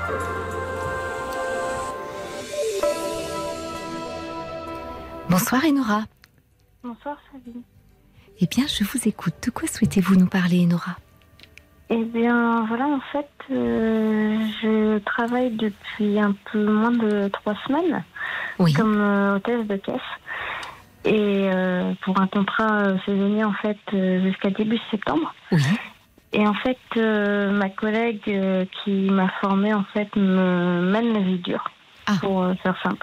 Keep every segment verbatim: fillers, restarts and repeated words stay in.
Bonsoir Enora. Bonsoir Sabine. Eh bien, je vous écoute. De quoi souhaitez-vous nous parler, Enora ? Eh bien, voilà, en fait, euh, je travaille depuis un peu moins de trois semaines oui. comme euh, hôtesse de caisse. Et euh, pour un contrat euh, saisonnier, en fait, euh, jusqu'à début septembre. Oui. Et en fait, euh, ma collègue euh, qui m'a formée, en fait, me mène la vie dure, ah. pour euh, faire simple.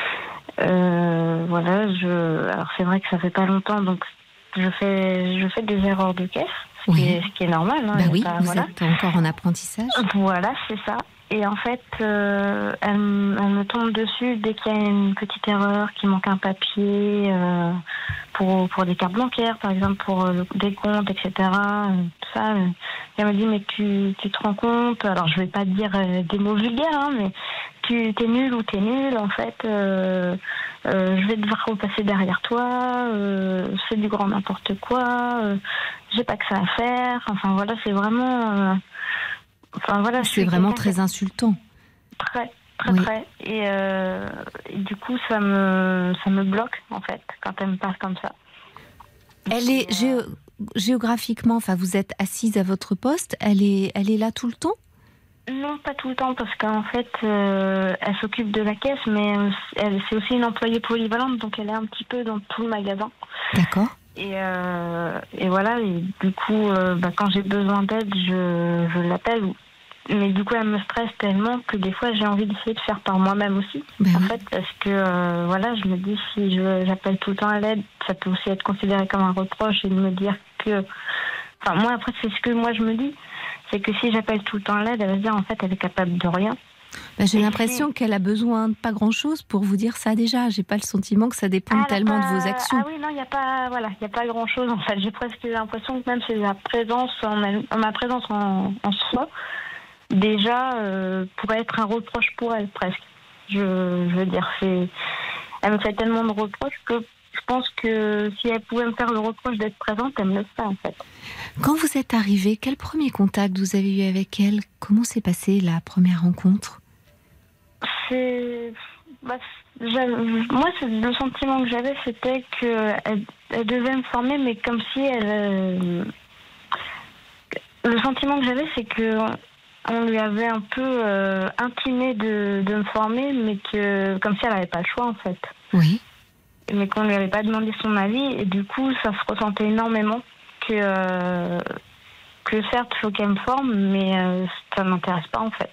Euh, voilà, je. Alors c'est vrai que ça fait pas longtemps, donc je fais, je fais des erreurs de caisse, ce, oui. qui, est, ce qui est normal. Hein, bah oui, pas, vous voilà. êtes encore en apprentissage. Voilà, c'est ça. Et en fait, euh, elle, elle me tombe dessus dès qu'il y a une petite erreur, qu'il manque un papier euh, pour pour des cartes bancaires, par exemple, pour euh, des comptes, et cetera. Euh, tout ça. Euh, elle me dit mais tu tu te rends compte ? Alors je vais pas dire euh, des mots vulgaires, hein, mais tu t'es nul ou t'es nul. En fait, euh, euh, je vais devoir repasser derrière toi. Euh, c'est du grand n'importe quoi. Euh, j'ai pas que ça à faire. Enfin voilà, c'est vraiment. Euh, Enfin, voilà, c'est vraiment très insultant. Très, très, oui. très. Et, euh, et du coup, ça me, ça me bloque, en fait, quand elle me parle comme ça. Elle est euh... géo- géographiquement, enfin, vous êtes assise à votre poste, elle est, elle est là tout le temps ? Non, pas tout le temps, parce qu'en fait, euh, elle s'occupe de la caisse, mais elle, c'est aussi une employée polyvalente, donc elle est un petit peu dans tout le magasin. D'accord. Et, euh, et voilà, et du coup, euh, bah, quand j'ai besoin d'aide, je, je l'appelle. Mais du coup, elle me stresse tellement que des fois, j'ai envie d'essayer de faire par moi-même aussi. Ben en oui. fait, parce que euh, voilà, je me dis, si je, j'appelle tout le temps à l'aide, ça peut aussi être considéré comme un reproche et de me dire que... Enfin, moi, après, c'est ce que moi, je me dis. C'est que si j'appelle tout le temps à l'aide, elle va se dire, en fait, elle est capable de rien. Ben, j'ai et l'impression si... qu'elle a besoin de pas grand-chose pour vous dire ça déjà. J'ai pas le sentiment que ça dépend ah, tellement pas... de vos actions. Ah oui, non, il n'y a pas, voilà, il y a pas grand-chose en fait. J'ai presque l'impression que même c'est la présence, en, ma présence en, en soi, déjà euh, pourrait être un reproche pour elle presque. Je, je veux dire, c'est, elle me fait tellement de reproches que je pense que si elle pouvait me faire le reproche d'être présente, elle me le ferait en fait. Quand vous êtes arrivée, quel premier contact vous avez eu avec elle ? Comment s'est passée la première rencontre ? C'est... Bah, moi, c'est... le sentiment que j'avais, c'était qu'elle elle devait me former, mais comme si elle... Euh... Le sentiment que j'avais, c'est que on lui avait un peu euh, intimé de, de me former, mais que comme si elle n'avait pas le choix, en fait. Oui. Mais qu'on lui avait pas demandé son avis, et du coup, ça se ressentait énormément que... Euh... que certes, il faut qu'elle me forme, mais euh, ça ne m'intéresse pas, en fait.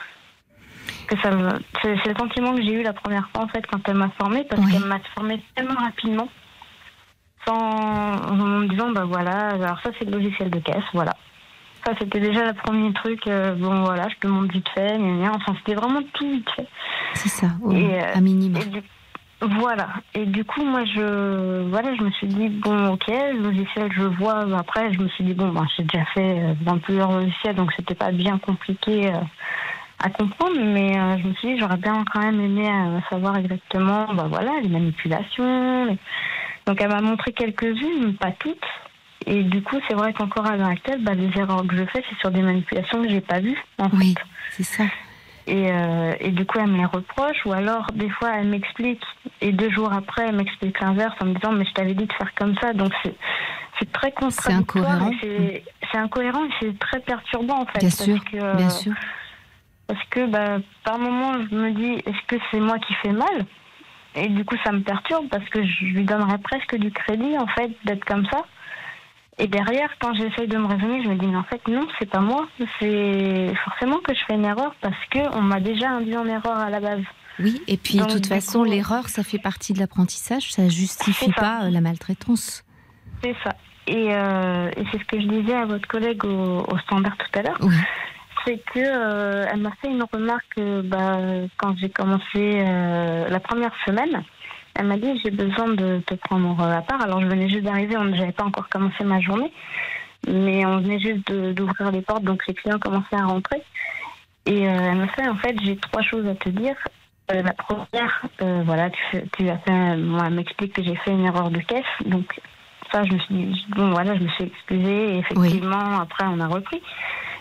Que ça me... c'est, c'est le sentiment que j'ai eu la première fois en fait quand elle m'a formée, parce oui. qu'elle m'a formée tellement rapidement, sans en me disant bah voilà, alors ça c'est le logiciel de caisse, voilà. Ça c'était déjà le premier truc, euh, bon voilà, je te montre vite fait, gna, gna. Enfin c'était vraiment tout vite fait. C'est ça, oh, et, euh, à minima. Et du... Voilà. Et du coup moi je voilà, je me suis dit bon ok, le logiciel je vois. Après je me suis dit bon bah j'ai déjà fait dans plusieurs logiciels, donc c'était pas bien compliqué. Euh, à comprendre, mais euh, je me suis dit j'aurais bien quand même aimé euh, savoir exactement bah voilà les manipulations. Les... Donc elle m'a montré quelques-unes, mais pas toutes. Et du coup c'est vrai qu'encore à l'heure actuelle, bah, les erreurs que je fais c'est sur des manipulations que j'ai pas vues en oui, fait. C'est ça. Et, euh, et du coup elle me les reproche, ou alors des fois elle m'explique et deux jours après elle m'explique l'inverse en me disant mais je t'avais dit de faire comme ça. Donc c'est c'est très contradictoire. C'est incohérent. C'est, c'est incohérent et c'est très perturbant en fait. Bien parce sûr, que, euh, bien sûr. Parce que bah, par moment, je me dis, est-ce que c'est moi qui fais mal ? Et du coup, ça me perturbe parce que je lui donnerais presque du crédit, en fait, d'être comme ça. Et derrière, quand j'essaye de me raisonner, je me dis, mais en fait, non, c'est pas moi. C'est forcément que je fais une erreur parce qu'on m'a déjà induit en erreur à la base. Oui, et puis Donc, de toute façon, coup, l'erreur, ça fait partie de l'apprentissage, ça justifie pas la maltraitance. C'est ça. Et, euh, et c'est ce que je disais à votre collègue au, au standard tout à l'heure. Oui. C'est que euh, elle m'a fait une remarque euh, bah, quand j'ai commencé euh, la première semaine. Elle m'a dit j'ai besoin de te prendre à part. Alors je venais juste d'arriver, on n'avait pas encore commencé ma journée, mais on venait juste de, d'ouvrir les portes, donc les clients commençaient à rentrer. Et euh, elle m'a fait en fait j'ai trois choses à te dire. Euh, la première, euh, voilà, tu, tu as fait, moi, elle m'explique que j'ai fait une erreur de caisse, donc ça je me suis dit bon voilà, je me suis excusée et effectivement oui. Après on a repris.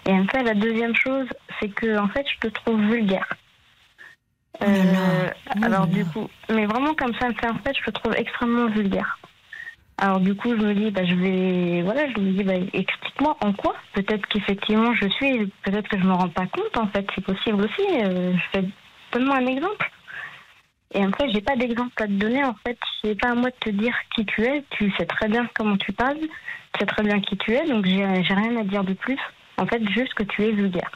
Et en fait, la deuxième chose, c'est que en fait, je te trouve vulgaire. Oh là là. Oh alors là du là. coup, mais vraiment comme ça, en fait, je te trouve extrêmement vulgaire. Alors du coup, je me dis, bah, je vais, voilà, je me dis, bah, explique-moi en quoi. Peut-être qu'effectivement, je suis, peut-être que je me rends pas compte. En fait, c'est possible aussi. Euh, je fais, donne-moi un exemple. Et en fait, j'ai pas d'exemple à te donner. En fait, c'est pas à moi de te dire qui tu es. Tu sais très bien comment tu parles. Tu sais très bien qui tu es. Donc j'ai, j'ai rien à dire de plus. En fait, juste que tu es vulgaire.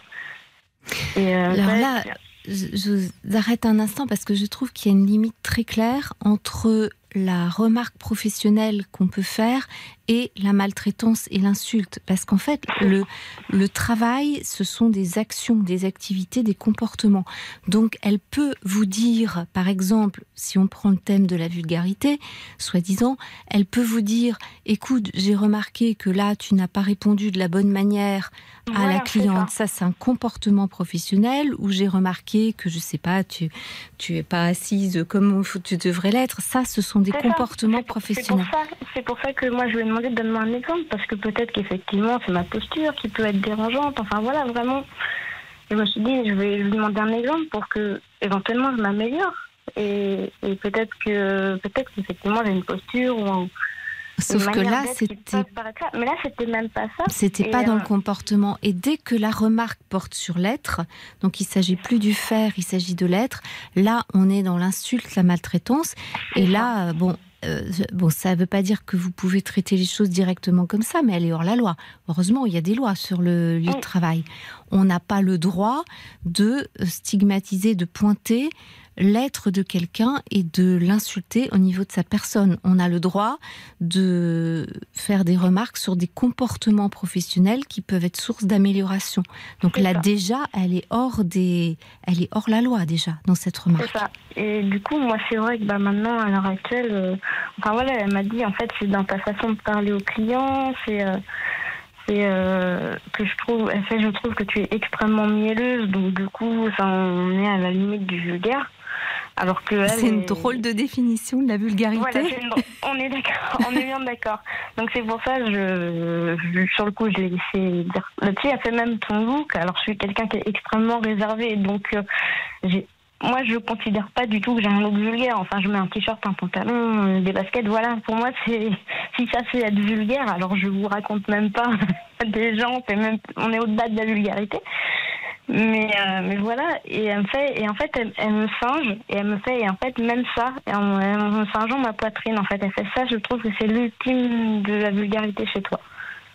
Et euh, Alors ça, là, je, je vous arrête un instant parce que je trouve qu'il y a une limite très claire entre la remarque professionnelle qu'on peut faire et la maltraitance et l'insulte. Parce qu'en fait, le, le travail, ce sont des actions, des activités, des comportements. Donc, elle peut vous dire, par exemple, si on prend le thème de la vulgarité, soi-disant, elle peut vous dire, écoute, j'ai remarqué que là, tu n'as pas répondu de la bonne manière à voilà, la c'est cliente. ça. Ça, c'est un comportement professionnel. Ou j'ai remarqué que, je sais pas, tu, tu es pas assise comme tu devrais l'être. Ça, ce sont des C'est comportements ça. C'est pour, professionnels. c'est pour ça, c'est pour ça que moi je lui ai demandé de donner un exemple, parce que peut-être qu'effectivement c'est ma posture qui peut être dérangeante. Enfin voilà, vraiment. Et je me suis dit, je vais lui demander un exemple pour que éventuellement je m'améliore. Et, et peut-être que peut-être qu'effectivement j'ai une posture ou Sauf que là, c'était là. Mais là, c'était même pas ça. C'était et pas euh... dans le comportement. Et dès que la remarque porte sur l'être, donc il s'agit plus du faire, il s'agit de l'être. Là, on est dans l'insulte, la maltraitance. Et là, bon, euh, bon, ça ne veut pas dire que vous pouvez traiter les choses directement comme ça, mais elle est hors la loi. Heureusement, il y a des lois sur le lieu de travail. On n'a pas le droit de stigmatiser, de pointer l'être de quelqu'un et de l'insulter au niveau de sa personne. On a le droit de faire des remarques sur des comportements professionnels qui peuvent être source d'amélioration. Donc c'est là, ça. déjà, elle est hors des, elle est hors la loi déjà dans cette remarque. C'est ça. Et du coup, moi, c'est vrai que bah, maintenant, à l'heure actuelle, euh, enfin voilà, elle m'a dit en fait, c'est dans ta façon de parler aux clients, c'est euh, c'est euh, que je trouve, en fait, je trouve que tu es extrêmement mielleuse, donc du coup, ça, on est à la limite du vulgaire. Alors que elle c'est une est... drôle de définition de la vulgarité. Voilà, c'est une... on est d'accord, on est bien d'accord. Donc c'est pour ça, je, je sur le coup, je l'ai laissé dire. La fille a fait même ton look. Alors je suis quelqu'un qui est extrêmement réservé, donc euh, j'ai... moi je considère pas du tout que j'ai un look vulgaire. Enfin, je mets un t-shirt, un pantalon, des baskets. Voilà, pour moi, c'est si ça c'est être vulgaire, alors je vous raconte même pas des gens. C'est même, on est au-delà de la vulgarité. Mais, euh, mais voilà, et elle me fait, et en fait, elle, elle me singe, et elle me fait, et en fait, même ça, et en, en me singeant ma poitrine, en fait, elle fait ça, je trouve que c'est l'ultime de la vulgarité chez toi.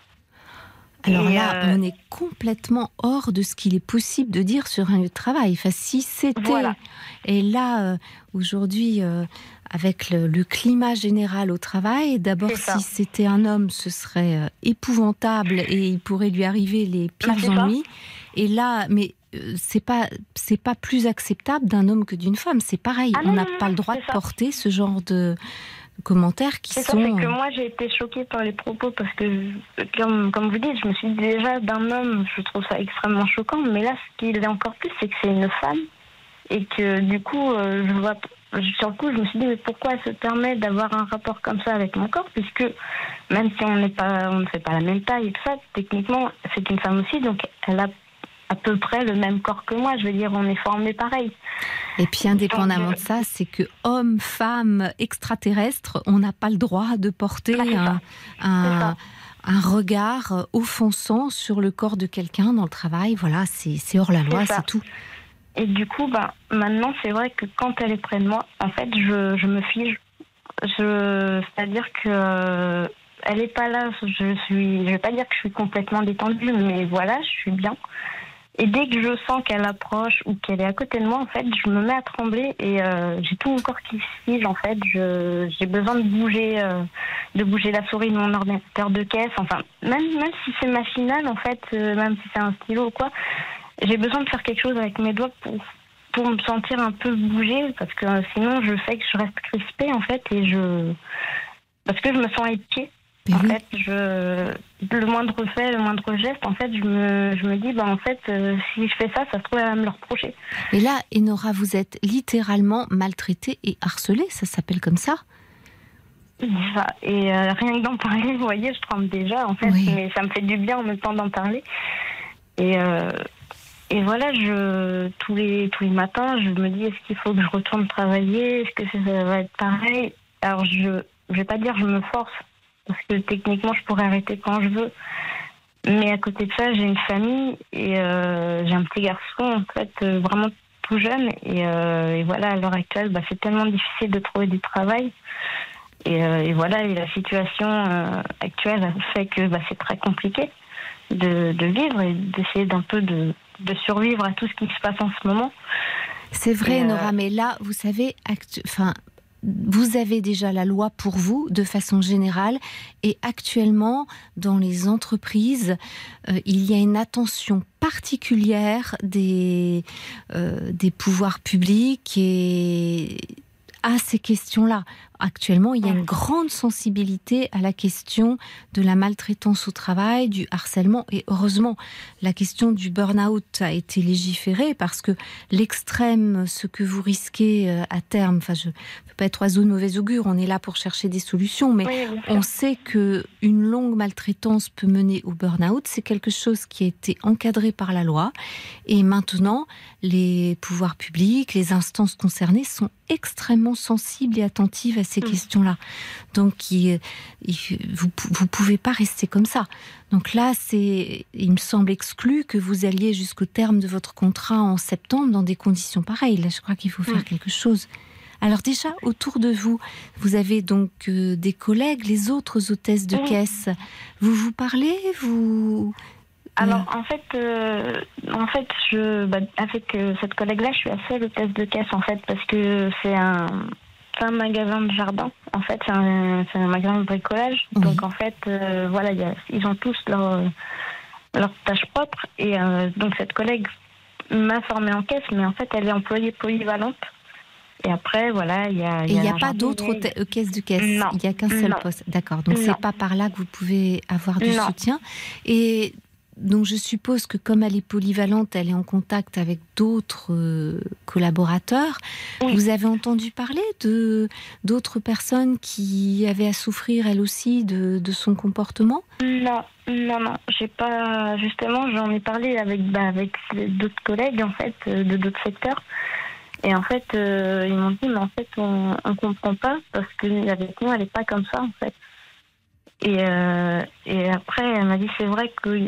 Alors et là, euh... on est complètement hors de ce qu'il est possible de dire sur un lieu de travail. Enfin, si c'était... Voilà. Et là, euh, aujourd'hui, euh, avec le, le climat général au travail, d'abord, si c'était un homme, ce serait euh, épouvantable et il pourrait lui arriver les pires bah, ennuis. Et là, mais euh, c'est pas, c'est pas plus acceptable d'un homme que d'une femme. C'est pareil, ah on n'a non, pas non, le droit de ça. porter ce genre de... commentaires qui c'est sont... ça, c'est que moi j'ai été choquée par les propos parce que, comme, comme vous dites, je me suis dit déjà d'un homme, je trouve ça extrêmement choquant, mais là ce qui est encore plus, c'est que c'est une femme et que du coup, euh, je vois, sur le coup, je me suis dit mais pourquoi elle se permet d'avoir un rapport comme ça avec mon corps, puisque même si on n'est pas, on ne fait pas la même taille et tout ça, techniquement c'est une femme aussi, donc elle a à peu près le même corps que moi, je veux dire, on est formés pareil. Et puis indépendamment de ça, c'est que homme, femme, extraterrestre, on n'a pas le droit de porter bah, un, un, un regard offensant sur le corps de quelqu'un dans le travail. Voilà, c'est, c'est hors la loi, c'est, c'est tout. Et du coup, bah, maintenant, c'est vrai que quand elle est près de moi, en fait, je, je me fige. Je, c'est-à-dire que elle n'est pas là. Je suis, je vais pas dire que je suis complètement détendue, mais voilà, je suis bien. Et dès que je sens qu'elle approche ou qu'elle est à côté de moi, en fait, je me mets à trembler et euh, j'ai tout mon corps qui se fige. En fait, je, j'ai besoin de bouger, euh, de bouger la souris de mon ordinateur de caisse. Enfin, même même si c'est machinal, en fait, euh, même si c'est un stylo ou quoi, j'ai besoin de faire quelque chose avec mes doigts pour pour me sentir un peu bouger, parce que euh, sinon, je sais que je reste crispée, en fait, et je parce que je me sens à les pieds. Mais en oui. fait, je, le moindre fait, le moindre geste, en fait, je me, je me dis, bah, en fait, euh, si je fais ça, ça se trouve, elle va me le reprocher. Et là, Enora, vous êtes littéralement maltraitée et harcelée, ça s'appelle comme ça ? Ça. Et euh, rien que d'en parler, vous voyez, je tremble déjà, en fait, oui. mais ça me fait du bien en même temps d'en parler. Et, euh, et voilà, je, tous, les, tous les matins, je me dis, est-ce qu'il faut que je retourne travailler? Est-ce que ça, ça va être pareil? Alors, je ne vais pas dire que je me force, parce que techniquement, je pourrais arrêter quand je veux. Mais à côté de ça, j'ai une famille et euh, j'ai un petit garçon, en fait, euh, vraiment tout jeune. Et, euh, et voilà, à l'heure actuelle, bah, c'est tellement difficile de trouver du travail. Et, euh, et voilà, et la situation euh, actuelle fait que bah, c'est très compliqué de, de vivre et d'essayer d'un peu de, de survivre à tout ce qui se passe en ce moment. C'est vrai, et, Nora, euh... mais là, vous savez, actu... enfin, vous avez déjà la loi pour vous, de façon générale, et actuellement, dans les entreprises, euh, il y a une attention particulière des, euh, des pouvoirs publics et à ces questions-là. Actuellement, il y a une grande sensibilité à la question de la maltraitance au travail, du harcèlement. Et heureusement, la question du burn-out a été légiférée parce que l'extrême, ce que vous risquez à terme, enfin, je ne peux pas être oiseau de mauvais augure, on est là pour chercher des solutions, mais oui, on sait qu'une longue maltraitance peut mener au burn-out. C'est quelque chose qui a été encadré par la loi. Et maintenant, les pouvoirs publics, les instances concernées sont extrêmement sensibles et attentives à ces mmh. questions-là. Donc, il, il, vous ne pouvez pas rester comme ça. Donc là, c'est, il me semble exclu que vous alliez jusqu'au terme de votre contrat en septembre dans des conditions pareilles. Là, je crois qu'il faut faire mmh. quelque chose. Alors déjà, autour de vous, vous avez donc euh, des collègues, les autres hôtesses de mmh. caisse. Vous vous parlez, vous... Alors en fait, euh, en fait, je, bah, avec euh, cette collègue-là, je suis assez hôtesse de caisse en fait parce que c'est un, c'est un magasin de jardin. En fait, c'est un, c'est un magasin de bricolage. Oui. Donc en fait, euh, voilà, y a, ils ont tous leur leur tâche propre et euh, donc cette collègue m'a formée en caisse, mais en fait, elle est employée polyvalente. Et après, voilà, il y a... Et il n'y a, a pas d'autres hôte- caisses de caisse. Non. Il n'y a qu'un seul non. poste. D'accord. Donc non. c'est pas par là que vous pouvez avoir du non. soutien. Et donc je suppose que comme elle est polyvalente, elle est en contact avec d'autres euh, collaborateurs. Oui. Vous avez entendu parler de d'autres personnes qui avaient à souffrir elles aussi de, de son comportement ? Non, non, non. J'ai pas. Justement, j'en ai parlé avec bah, avec d'autres collègues en fait de d'autres secteurs. Et en fait, euh, ils m'ont dit mais en fait on on comprend pas parce que avec nous elle est pas comme ça en fait. Et, euh, et après, elle m'a dit, c'est vrai qu'on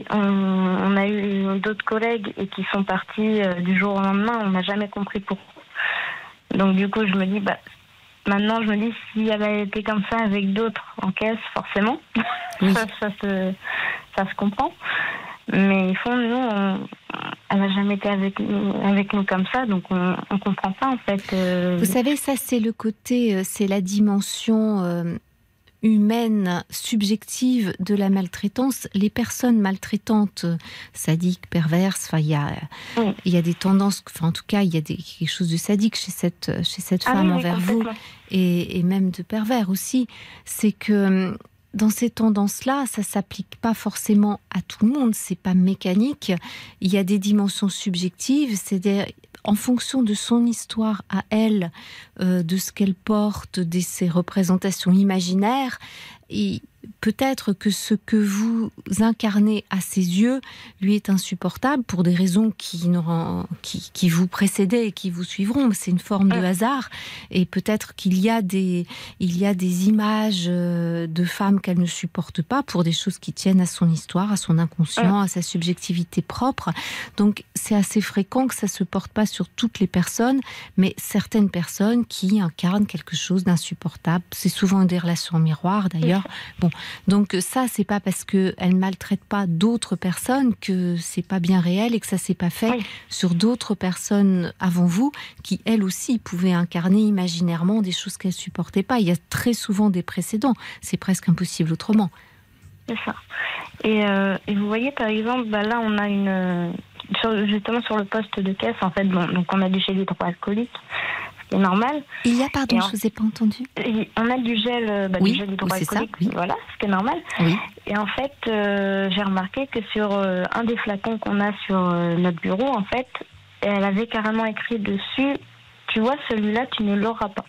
on a eu d'autres collègues et qui sont partis euh, du jour au lendemain, on n'a jamais compris pourquoi. Donc du coup, je me dis, bah, maintenant, je me dis, si elle a été comme ça avec d'autres en caisse, forcément, oui. ça, ça, se, ça se comprend. Mais ils font, nous, on, elle n'a jamais été avec nous, avec nous comme ça, donc on ne comprend pas en fait. Euh... Vous savez, ça c'est le côté, c'est la dimension... Euh... humaine, subjective de la maltraitance. Les personnes maltraitantes, sadiques, perverses, enfin, il y a, oui. il y a des tendances, enfin, en tout cas, il y a des, quelque chose de sadique chez cette, chez cette ah femme oui, envers vous, et, et même de pervers aussi. C'est que dans ces tendances-là, ça ne s'applique pas forcément à tout le monde, c'est pas mécanique. Il y a des dimensions subjectives, c'est-à-dire en fonction de son histoire à elle, euh, de ce qu'elle porte, de ses représentations imaginaires, et peut-être que ce que vous incarnez à ses yeux lui est insupportable pour des raisons qui, qui, qui vous précédaient et qui vous suivront. C'est une forme de hasard. Et peut-être qu'il y a des, il y a des images de femmes qu'elle ne supporte pas pour des choses qui tiennent à son histoire, à son inconscient, à sa subjectivité propre. Donc c'est assez fréquent que ça ne se porte pas sur toutes les personnes, mais certaines personnes qui incarnent quelque chose d'insupportable. C'est souvent des relations miroirs d'ailleurs. Bon, donc ça, c'est pas parce qu'elle maltraite pas d'autres personnes que c'est pas bien réel et que ça s'est pas fait oui. sur d'autres personnes avant vous qui, elles aussi, pouvaient incarner imaginairement des choses qu'elles supportaient pas. Il y a très souvent des précédents. C'est presque impossible autrement. C'est ça. Et, euh, et vous voyez, par exemple, bah là, on a une... Sur, justement, sur le poste de caisse, en fait, bon, donc on a du gel hydroalcoolique. C'est normal. Il y a, pardon, en, je ne vous ai pas entendu. On a du gel, bah, oui, du gel hydroalcoolique, oui. voilà, ce qui est normal. Oui. Et en fait, euh, j'ai remarqué que sur euh, un des flacons qu'on a sur euh, notre bureau, en fait, elle avait carrément écrit dessus, tu vois, celui-là, tu ne l'auras pas.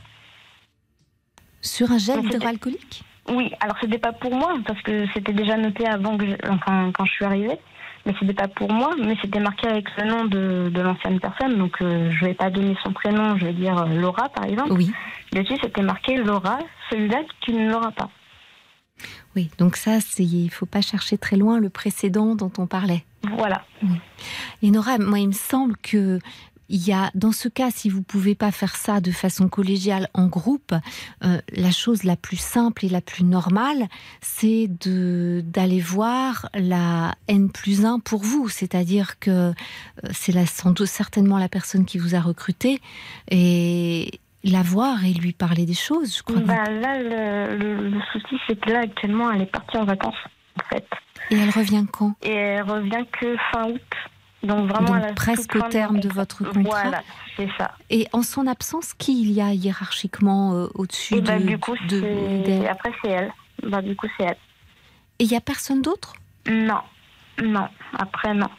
Sur un gel hydroalcoolique ? Oui, alors c'était pas pour moi, parce que c'était déjà noté avant que je, enfin, quand je suis arrivée. mais c'était pas pour moi, mais c'était marqué avec le nom de, de l'ancienne personne, donc euh, je vais pas donner son prénom, je vais dire euh, Laura par exemple. Oui. Dessus c'était marqué Laura, celui-là tu ne l'auras pas. Oui, donc ça, c'est, il ne faut pas chercher très loin le précédent dont on parlait. Voilà. Oui. Et Nora, moi, il me semble que il y a, dans ce cas, si vous ne pouvez pas faire ça de façon collégiale en groupe, euh, la chose la plus simple et la plus normale, c'est de, d'aller voir la N plus un pour vous. C'est-à-dire que euh, c'est la, sans doute, certainement la personne qui vous a recruté et la voir et lui parler des choses, je crois. Bah, là, le, le, le souci, c'est que là, actuellement, elle est partie en vacances, en fait. Et elle revient quand ? Et elle revient que fin août. Donc, vraiment, Donc, à la presque au terme de votre contrat. Voilà, c'est ça. Et en son absence, qui il y a hiérarchiquement euh, au-dessus et de, bah, du coup, de, c'est... d'elle ? Après, c'est elle. Bah, du coup, c'est elle. Et il n'y a personne d'autre ? Non. Non. Après, non.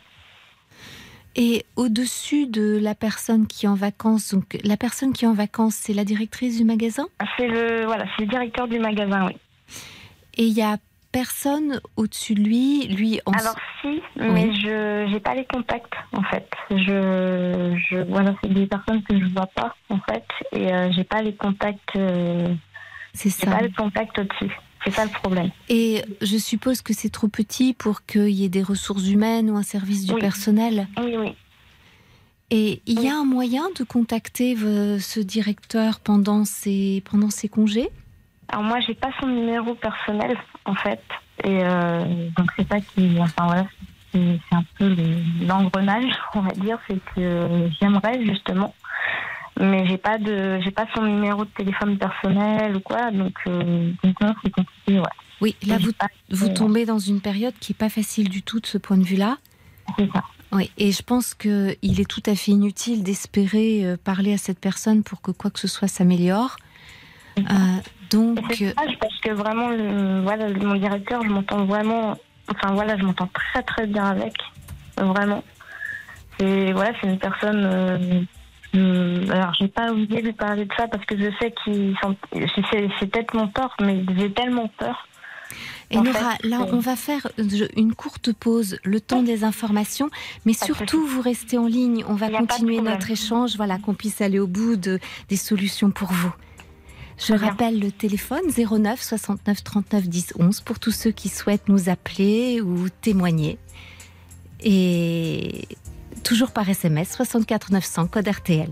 Et au-dessus de la personne qui est en vacances, donc la personne qui est en vacances, c'est la directrice du magasin ? C'est le, voilà, c'est le directeur du magasin, oui. Et il n'y a personne au-dessus de lui, lui en... Alors si, mais oui. je j'ai pas les contacts en fait. Je, je voilà, c'est des personnes que je vois pas en fait, et euh, j'ai pas les contacts. Euh, c'est ça. J'ai pas les contacts au-dessus. C'est ça le problème. Et je suppose que c'est trop petit pour qu'il y ait des ressources humaines ou un service du oui. personnel. Oui, oui. Et il oui. y a un moyen de contacter ce directeur pendant ses, pendant ses congés ? Alors moi, j'ai pas son numéro personnel en fait, et euh, donc c'est ça qui, enfin voilà, c'est, c'est un peu l'engrenage, on va dire, c'est que j'aimerais justement. Mais j'ai pas de, j'ai pas son numéro de téléphone personnel ou quoi, donc, euh, donc non, c'est compliqué, ouais. Oui, là vous, vous tombez dans une période qui est pas facile du tout de ce point de vue-là. C'est ça. Oui, et je pense que il est tout à fait inutile d'espérer euh, parler à cette personne pour que quoi que ce soit s'améliore. Euh, donc, c'est dommage parce que vraiment, le, voilà, mon directeur, je m'entends vraiment, enfin voilà, je m'entends très très bien avec, vraiment. C'est voilà, c'est une personne. Euh, Euh, alors, j'ai pas osé lui parler de ça parce que je sais qu'il sont... c'est, c'est peut-être mon tort, mais j'ai tellement peur. Et Nora, fait, là, c'est... on va faire une courte pause, le temps des informations, mais surtout, vous restez en ligne. On va continuer notre échange, voilà, qu'on puisse aller au bout de, des solutions pour vous. Je Bien. rappelle le téléphone zéro neuf soixante-neuf trente-neuf dix onze pour tous ceux qui souhaitent nous appeler ou témoigner. Et... toujours par S M S, soixante-quatre neuf cents, code R T L.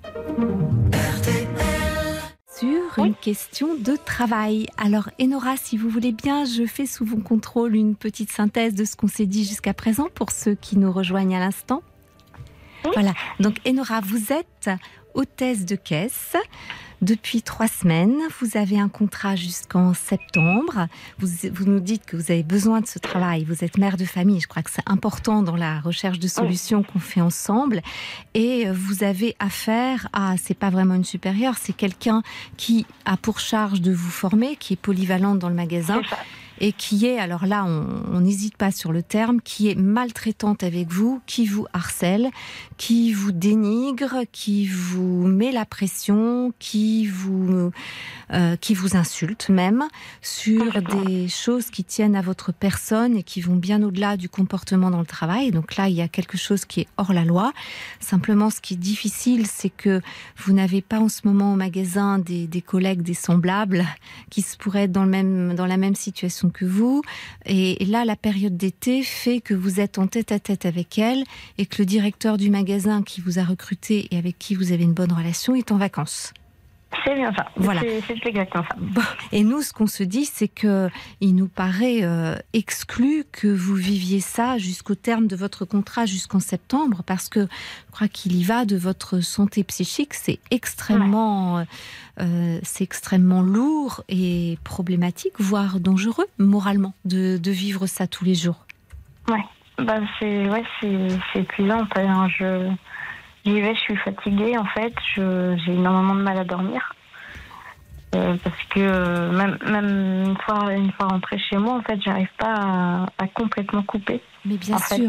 R T L. Sur oui. une question de travail. Alors, Enora, si vous voulez bien, je fais sous vos contrôles une petite synthèse de ce qu'on s'est dit jusqu'à présent pour ceux qui nous rejoignent à l'instant. Oui. Voilà. Donc, Enora, vous êtes hôtesse de caisse. Depuis trois semaines, vous avez un contrat jusqu'en septembre. Vous, vous nous dites que vous avez besoin de ce travail. Vous êtes mère de famille. Je crois que c'est important dans la recherche de solutions qu'on fait ensemble. Et vous avez affaire à, c'est pas vraiment une supérieure, c'est quelqu'un qui a pour charge de vous former, qui est polyvalente dans le magasin. Et qui est, alors là, on n'hésite pas sur le terme, qui est maltraitante avec vous, qui vous harcèle, qui vous dénigre, qui vous met la pression, qui vous, euh, qui vous insulte même, sur des choses qui tiennent à votre personne et qui vont bien au-delà du comportement dans le travail. Donc là, il y a quelque chose qui est hors la loi. Simplement, ce qui est difficile, c'est que vous n'avez pas en ce moment au magasin des, des collègues, des semblables, qui se pourraient être dans, le même, dans la même situation que vous. Et là, la période d'été fait que vous êtes en tête-à-tête avec elle et que le directeur du magasin qui vous a recruté et avec qui vous avez une bonne relation est en vacances. C'est bien ça. Voilà. C'est, c'est exactement ça. Bon. Et nous, ce qu'on se dit, c'est que il nous paraît euh, exclu que vous viviez ça jusqu'au terme de votre contrat, jusqu'en septembre, parce que je crois qu'il y va de votre santé psychique. C'est extrêmement, ouais. euh, c'est extrêmement lourd et problématique, voire dangereux moralement, de, de vivre ça tous les jours. Ouais. Bah c'est, ouais, c'est, c'est épuisant. Hein. Je J'y vais, je suis fatiguée en fait, je, j'ai énormément de mal à dormir. Euh, parce que euh, même, même une fois, une fois rentrée chez moi, en fait, j'arrive pas à, à complètement couper. Mais bien en sûr.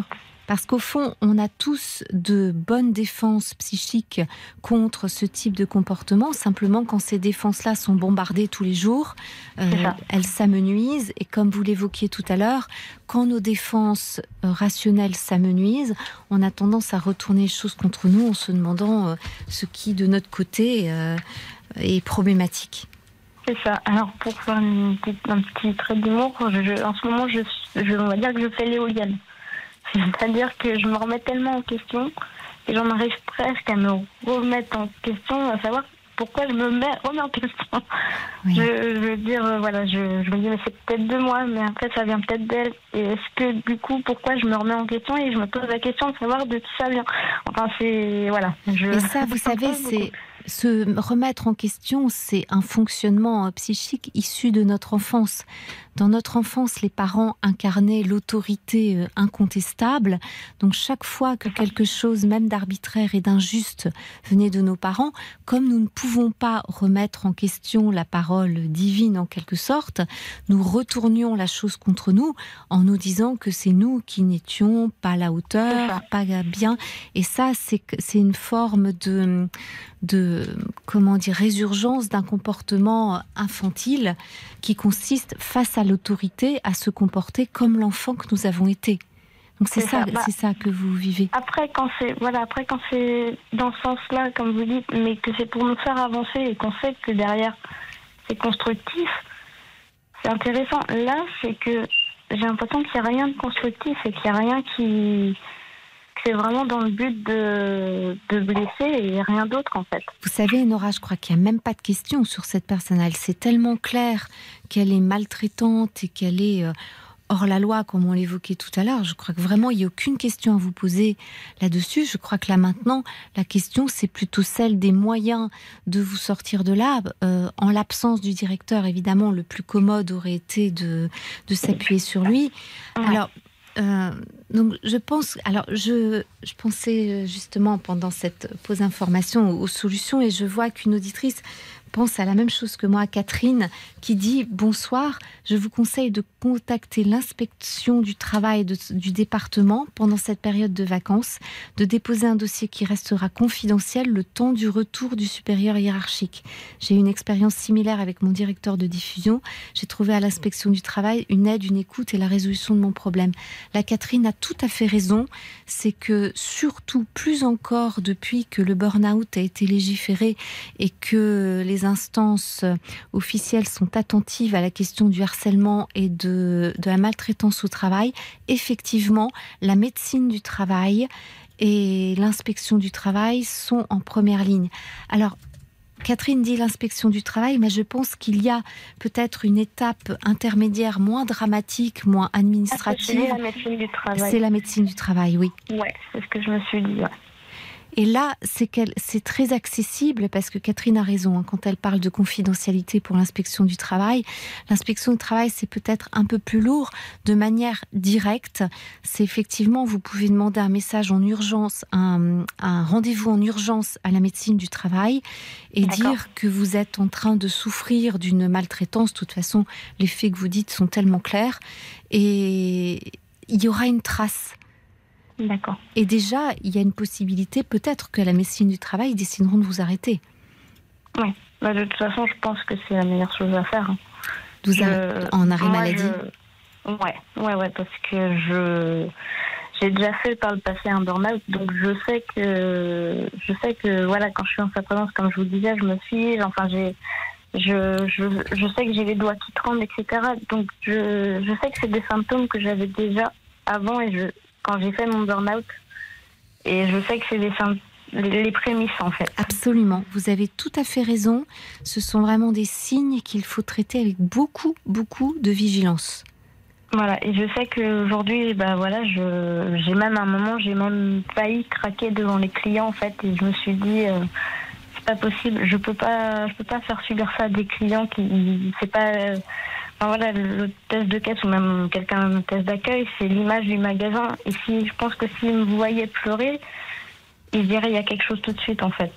Parce qu'au fond, on a tous de bonnes défenses psychiques contre ce type de comportement. Simplement, quand ces défenses-là sont bombardées tous les jours, euh, elles s'amenuisent. Et comme vous l'évoquiez tout à l'heure, quand nos défenses euh, rationnelles s'amenuisent, on a tendance à retourner les choses contre nous en se demandant euh, ce qui, de notre côté, euh, est problématique. C'est ça. Alors, pour faire une petite, un petit trait d'humour, je, je, en ce moment, je, je, on va dire que je fais l'éolienne. C'est-à-dire que je me remets tellement en question et j'en arrive presque à me remettre en question, à savoir pourquoi je me mets, remets en question. Oui. Je, je veux dire, euh, voilà, je, je me dis, mais c'est peut-être de moi, mais en fait, ça vient peut-être d'elle. Et est-ce que, du coup, pourquoi je me remets en question et je me pose la question de savoir de qui ça vient. Enfin, c'est, voilà. Je, et ça, vous savez, c'est... Se remettre en question, c'est un fonctionnement psychique issu de notre enfance. Dans notre enfance, les parents incarnaient l'autorité incontestable. Donc chaque fois que quelque chose, même d'arbitraire et d'injuste, venait de nos parents, comme nous ne pouvons pas remettre en question la parole divine en quelque sorte, nous retournions la chose contre nous en nous disant que c'est nous qui n'étions pas à la hauteur, pas bien. Et ça, c'est, c'est une forme de... de comment dire, résurgence d'un comportement infantile qui consiste face à l'autorité à se comporter comme l'enfant que nous avons été. Donc c'est, c'est ça, ça. Bah, c'est ça que vous vivez. Après quand c'est voilà, après quand c'est dans ce sens-là, comme vous dites, mais que c'est pour nous faire avancer et qu'on sait que derrière c'est constructif, c'est intéressant. Là, c'est que j'ai l'impression qu'il n'y a rien de constructif et qu'il n'y a rien qui c'est vraiment dans le but de, de blesser et rien d'autre en fait. Vous savez, Nora, je crois qu'il n'y a même pas de question sur cette personne. Elle, c'est tellement clair qu'elle est maltraitante et qu'elle est euh, hors la loi, comme on l'évoquait tout à l'heure. Je crois que vraiment, il n'y a aucune question à vous poser là-dessus. Je crois que là maintenant, la question, c'est plutôt celle des moyens de vous sortir de là. Euh, en l'absence du directeur, évidemment, le plus commode aurait été de, de s'appuyer sur lui. Ouais. Alors, Euh, donc je pense, alors je, je pensais justement pendant cette pause information aux, aux solutions et je vois qu'une auditrice pense à la même chose que moi, Catherine, qui dit « Bonsoir, je vous conseille de contacter l'inspection du travail de, du département pendant cette période de vacances, de déposer un dossier qui restera confidentiel le temps du retour du supérieur hiérarchique. J'ai eu une expérience similaire avec mon directeur de diffusion. J'ai trouvé à l'inspection du travail une aide, une écoute et la résolution de mon problème. » La Catherine a tout à fait raison. C'est que surtout, plus encore depuis que le burn-out a été légiféré et que les instances officielles sont attentives à la question du harcèlement et de, de la maltraitance au travail, effectivement, la médecine du travail et l'inspection du travail sont en première ligne. Alors, Catherine dit l'inspection du travail, mais je pense qu'il y a peut-être une étape intermédiaire moins dramatique, moins administrative. C'est la médecine du travail. C'est la médecine du travail, oui. Ouais, c'est ce que je me suis dit, ouais. Et là, c'est, qu'elle, c'est très accessible parce que Catherine a raison hein, quand elle parle de confidentialité pour l'inspection du travail. L'inspection du travail, c'est peut-être un peu plus lourd. De manière directe, c'est effectivement, vous pouvez demander un message en urgence, un, un rendez-vous en urgence à la médecine du travail et D'accord. dire que vous êtes en train de souffrir d'une maltraitance. De toute façon, les faits que vous dites sont tellement clairs et il y aura une trace. D'accord. Et déjà, il y a une possibilité, peut-être qu'à la médecine du travail, ils décideront de vous arrêter. Oui, bah, de toute façon, je pense que c'est la meilleure chose à faire. Vous je... en arrêt Moi, maladie je... Ouais, ouais, ouais, parce que je j'ai déjà fait par le passé un burn-out, donc je sais que je sais que voilà, quand je suis en sa présence, comme je vous disais, je me fige. Enfin, j'ai je je je sais que j'ai les doigts qui tremblent, et cetera. Donc je je sais que c'est des symptômes que j'avais déjà avant et je quand j'ai fait mon burn-out. Et je sais que c'est les, les prémices, en fait. Absolument. Vous avez tout à fait raison. Ce sont vraiment des signes qu'il faut traiter avec beaucoup, beaucoup de vigilance. Voilà. Et je sais qu'aujourd'hui, bah voilà, je, j'ai même à un moment, j'ai même failli craquer devant les clients, en fait. Et je me suis dit, euh, c'est pas possible. Je peux pas, je peux pas faire subir ça à des clients qui, c'est pas... Euh, Enfin, voilà, le test de caisse ou même quelqu'un un test d'accueil, c'est l'image du magasin. Et si je pense que s'ils me voyaient pleurer, ils diraient il y a quelque chose tout de suite en fait.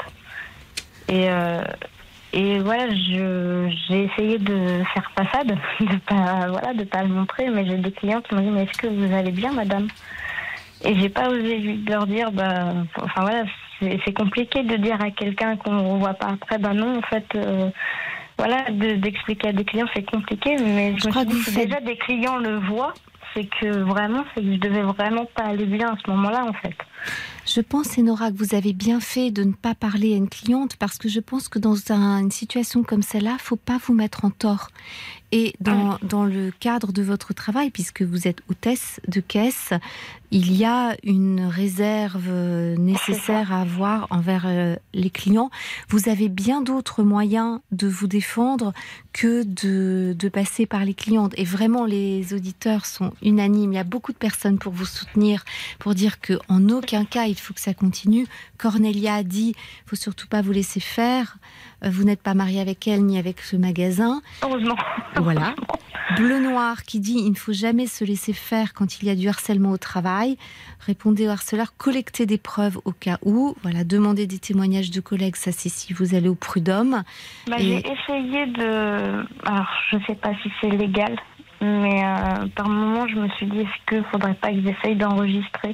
Et euh, et voilà, je j'ai essayé de faire façade, de pas voilà, de pas le montrer, mais j'ai des clients qui m'ont dit mais est-ce que vous allez bien, madame? Et j'ai pas osé leur dire, bah, enfin voilà, c'est, c'est compliqué de dire à quelqu'un qu'on ne revoit pas après, bah non, en fait, euh, voilà, de, d'expliquer à des clients, c'est compliqué, mais je, Je me crois suis que dit, vous si faites... déjà des clients le voient, c'est que vraiment, c'est que je devais vraiment pas aller bien à ce moment-là, en fait. Je pense, Enora, que vous avez bien fait de ne pas parler à une cliente, parce que je pense que dans un, une situation comme celle-là, il ne faut pas vous mettre en tort. Et dans, dans le cadre de votre travail, puisque vous êtes hôtesse de caisse, il y a une réserve nécessaire à avoir envers les clients. Vous avez bien d'autres moyens de vous défendre que de, de passer par les clientes. Et vraiment, les auditeurs sont unanimes. Il y a beaucoup de personnes pour vous soutenir, pour dire qu'en aucun cas, il faut que ça continue. Cornelia a dit, il ne faut surtout pas vous laisser faire. Vous n'êtes pas marié avec elle ni avec ce magasin. Heureusement. Voilà. Bleu Noir qui dit il ne faut jamais se laisser faire quand il y a du harcèlement au travail. Répondez au harceleur, collectez des preuves au cas où. Voilà, demandez des témoignages de collègues, ça c'est si vous allez au prud'homme. Bah, Et... J'ai essayé de... Alors, je ne sais pas si c'est légal, mais euh, par moment, je me suis dit, est-ce qu'il ne faudrait pas que j'essaye d'enregistrer,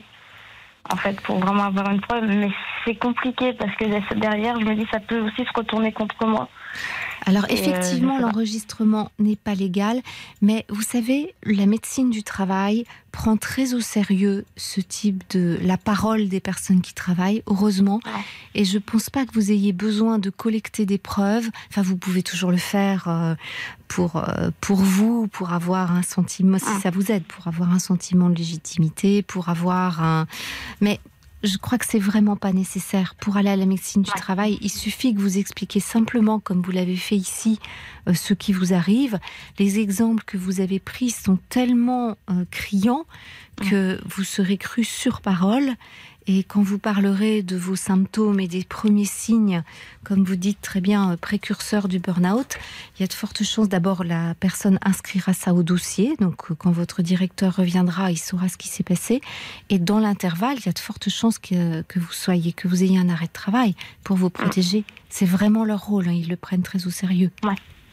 en fait, pour vraiment avoir une preuve. Mais c'est compliqué, parce que derrière, je me dis, ça peut aussi se retourner contre moi. Alors effectivement, euh, l'enregistrement n'est pas légal, mais vous savez, la médecine du travail prend très au sérieux ce type de la parole des personnes qui travaillent, heureusement. Ouais. Et je ne pense pas que vous ayez besoin de collecter des preuves. Enfin, vous pouvez toujours le faire euh, pour, euh, pour vous, pour avoir un sentiment, si ça vous aide, pour avoir un sentiment de légitimité, pour avoir un... Mais je crois que c'est vraiment pas nécessaire. Pour aller à la médecine du travail, il suffit que vous expliquiez simplement, comme vous l'avez fait ici, euh, ce qui vous arrive. Les exemples que vous avez pris sont tellement euh, criants que vous serez cru sur parole. Et quand vous parlerez de vos symptômes et des premiers signes, comme vous dites très bien, précurseurs du burn-out, il y a de fortes chances, d'abord, la personne inscrira ça au dossier. Donc, quand votre directeur reviendra, il saura ce qui s'est passé. Et dans l'intervalle, il y a de fortes chances que, que vous soyez, que vous ayez un arrêt de travail pour vous protéger. C'est vraiment leur rôle, hein, ils le prennent très au sérieux. Ouais.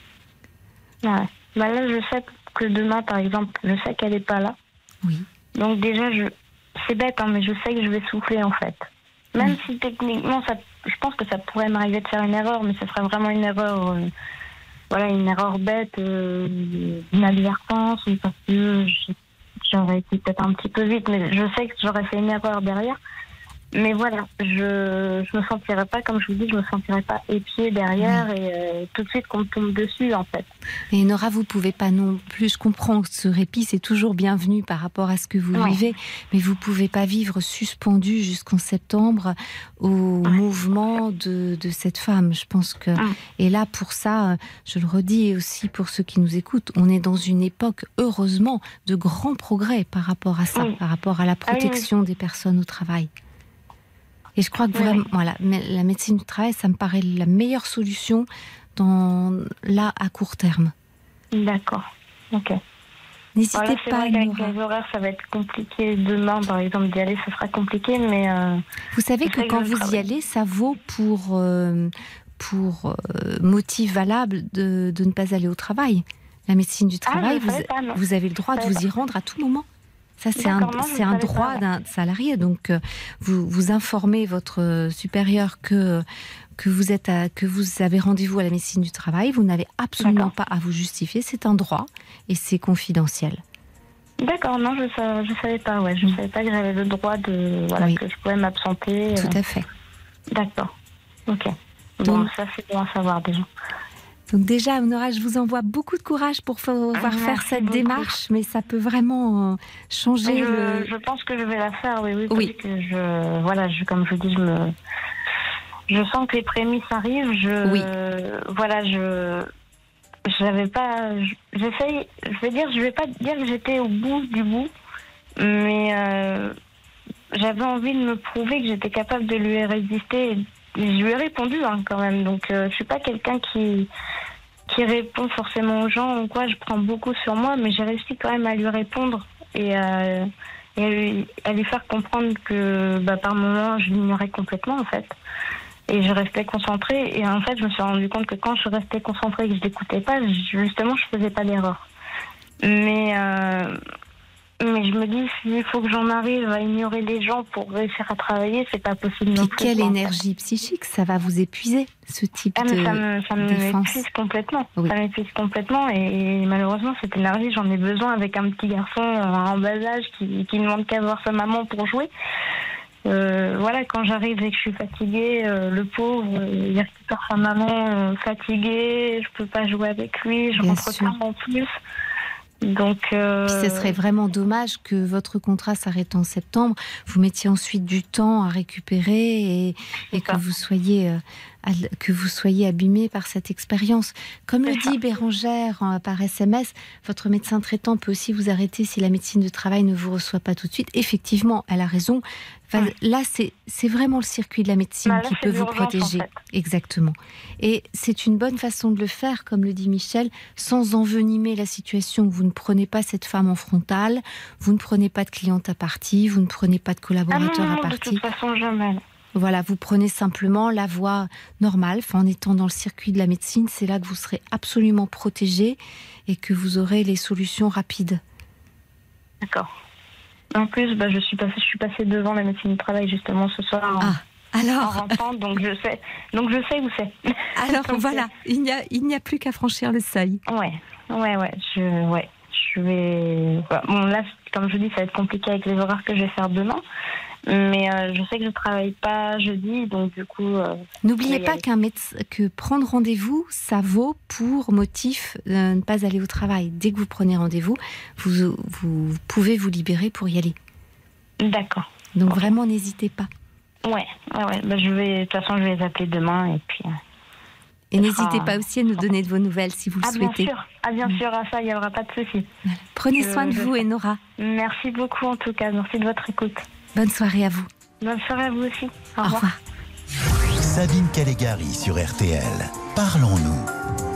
Ouais. Bah là, je sais que demain, par exemple, je sais qu'elle n'est pas là. Oui. Donc déjà, je... c'est bête, hein, mais je sais que je vais souffler, en fait. Même oui. si techniquement, ça... je pense que ça pourrait m'arriver de faire une erreur, mais ce serait vraiment une erreur, euh... voilà, une erreur bête, euh... une advertence, parce que j'aurais été peut-être un petit peu vite, mais je sais que j'aurais fait une erreur derrière. Mais voilà, je je me sentirais pas, comme je vous dis, je me sentirais pas épiée derrière oui. et euh, tout de suite qu'on me tombe dessus, en fait. Et Nora, vous pouvez pas non plus, je comprends que ce répit, c'est toujours bienvenu par rapport à ce que vous oui. vivez, mais vous pouvez pas vivre suspendu jusqu'en septembre au oui. mouvement de, de cette femme. Je pense que... Oui. Et là, pour ça, je le redis, et aussi pour ceux qui nous écoutent, on est dans une époque, heureusement, de grands progrès par rapport à ça, oui. par rapport à la protection ah, oui, oui. des personnes au travail. Et je crois que vraiment, oui. voilà, la médecine du travail, ça me paraît la meilleure solution dans, là, à court terme. D'accord, ok. N'hésitez voilà, pas à nous... Avec les horaires, ça va être compliqué. Demain, par exemple, d'y aller, ça sera compliqué, mais... Euh, vous savez que quand que vous travaille. y allez, ça vaut pour, euh, pour euh, motif valable de, de ne pas aller au travail. La médecine du travail, ah, vous, pas, vous avez le droit de vous y rendre à tout moment. Ça, c'est un, non, c'est un droit pas, d'un salarié. Donc, euh, vous, vous informez votre supérieur que, que, vous êtes à, que vous avez rendez-vous à la médecine du travail. Vous n'avez absolument D'accord. pas à vous justifier. C'est un droit et c'est confidentiel. D'accord, non, je ne savais pas. Ouais. Je ne mmh. savais pas que j'avais le droit de... Voilà, oui. que je pouvais m'absenter. Tout euh... à fait. D'accord. Ok. Bon, Donc, ça, c'est bon à savoir déjà. Donc déjà, Nora, je vous envoie beaucoup de courage pour pouvoir ah, faire cette beaucoup. démarche, mais ça peut vraiment changer. Je, le... je pense que je vais la faire, oui, oui. Parce oui. que je, voilà, je, comme je vous dis, je me, je sens que les prémices arrivent. Je, oui. Voilà, je, j'avais pas, j'essaye, je vais dire, je vais pas dire que j'étais au bout du bout, mais euh, j'avais envie de me prouver que j'étais capable de lui résister. Et je lui ai répondu hein, quand même, donc euh, je suis pas quelqu'un qui qui répond forcément aux gens ou quoi. Je prends beaucoup sur moi, mais j'ai réussi quand même à lui répondre et, euh, et à, lui, à lui faire comprendre que bah, par moments je l'ignorais complètement en fait, et je restais concentrée. Et en fait, je me suis rendu compte que quand je restais concentrée et que je l'écoutais pas, justement, je faisais pas d'erreur. Mais euh, Mais je me dis, s'il faut que j'en arrive à ignorer les gens pour réussir à travailler, c'est pas possible non Puis plus. quelle quoi. énergie psychique, ça va vous épuiser, ce type Ah, mais de ça me, ça me défense. m'épuise complètement. Oui. Ça m'épuise complètement et, et malheureusement, cette énergie, j'en ai besoin avec un petit garçon euh, en bas âge qui, qui ne demande qu'à voir sa maman pour jouer. Euh, voilà, quand j'arrive et que je suis fatiguée, euh, le pauvre, euh, il récupère sa maman euh, fatiguée, je peux pas jouer avec lui, je Bien rentre sûr. tard en plus. Donc, euh, Puis ce serait vraiment dommage que votre contrat s'arrête en septembre, vous mettiez ensuite du temps à récupérer et, et que ça. vous soyez euh, al- que vous soyez abîmé par cette expérience. Comme le C'est ça. dit Bérangère euh, par S M S, votre médecin traitant peut aussi vous arrêter si la médecine de travail ne vous reçoit pas tout de suite. Effectivement, elle a raison. Enfin, Ouais. là, c'est c'est vraiment le circuit de la médecine Bah là, qui c'est peut vous l'urgence, protéger. en fait. Exactement. Et c'est une bonne façon de le faire, comme le dit Michel, sans envenimer la situation. Vous ne prenez pas cette femme en frontal, vous ne prenez pas de cliente à partie, vous ne prenez pas de Ah non, collaborateur non, à non, de partie. toute façon, jamais. Voilà, vous prenez simplement la voie normale. Enfin, en étant dans le circuit de la médecine, c'est là que vous serez absolument protégé et que vous aurez les solutions rapides. D'accord. En plus, bah, je suis passée, je suis passée devant la médecine du travail justement ce soir en, Ah, en alors, rentrant, donc je sais, donc je sais où c'est. alors Donc, voilà, il n'y a, il n'y a plus qu'à franchir le seuil. Ouais, ouais, ouais, je, ouais, je vais. Voilà. Bon là, comme je dis, ça va être compliqué avec les horaires que je vais faire demain, mais euh, je sais que je travaille pas jeudi, donc du coup. Euh, N'oubliez Oui, pas allez. qu'un médecin, que prendre rendez-vous, ça vaut pour motif de ne pas aller au travail. Dès que vous prenez rendez-vous, vous, vous pouvez vous libérer pour y aller. D'accord. Donc Ok. vraiment, n'hésitez pas. Ouais, ouais, ouais. Bah, je vais, de toute façon, je vais les appeler demain et puis. euh, Et Ça n'hésitez sera- pas aussi à nous donner de vos nouvelles si vous le Ah bien souhaitez. sûr, ah bien sûr, à ça, il n'y aura pas de souci. Voilà. Prenez Je- soin de je vous, sais. Enora. Merci beaucoup en tout cas, merci de votre écoute. Bonne soirée à vous. Bonne soirée à vous aussi. Au Au revoir. revoir. Sabine Calegari sur R T L. Parlons-nous.